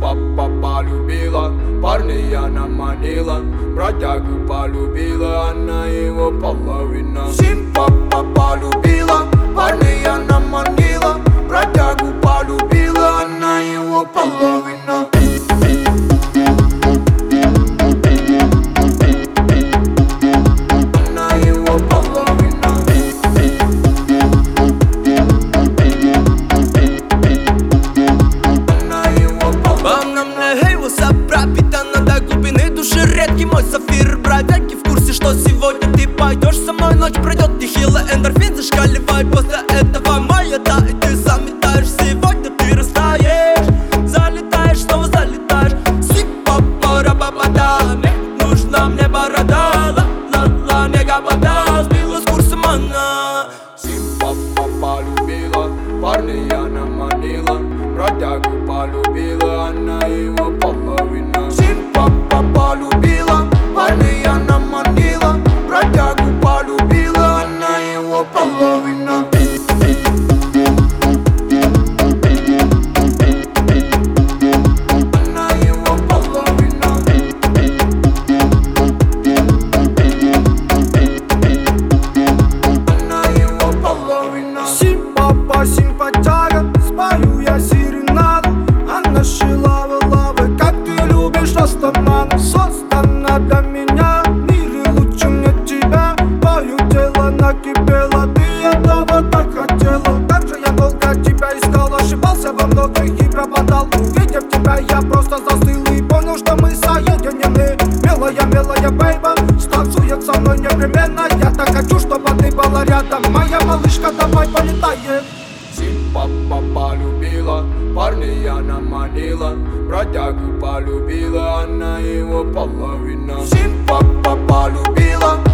папа полюбила, парня она манила, бродягу полюбила, она его половина. Сим папа полюбила, парня она манила, бродягу полюбила, она его половина. Редкий мой сафир, бродяги в курсе, что сегодня ты пойдешь со мной. Ночь пройдет, нехило, эндорфин зашкаливай. После этого моя, да, и ты заметаешь. Сегодня ты растаешь, залетаешь, снова залетаешь. Си-па-па-ра-ба-ба-да, нужна мне борода. Ла-ла-ла, не габада, сбила с курса она. Сим-па-па полюбила, парня она манила, бродягу полюбила, она его половина. Сим-па-па полюбила, парня она манила, бродягу полюбила, она его половина. Она его половина. Она его половина. Сим-папа, симпатяга, спою я серенаду. Она шила лавы, как ты любишь останавливать. Создана для меня, в мире лучше мне тебя. Твое тело накипело, ты этого так хотела. Как же я долго тебя искал, ошибался во многих и пропадал. Увидев тебя, я просто застыл и понял, что мы соединены. Милая, милая бейба, станцует со мной непременно. Я так хочу, чтобы ты была рядом. Моя малышка, давай полетаем. Сим-папа полюбила, парня она манила, бродягу полюбила, она его половина. Сим-папа полюбила,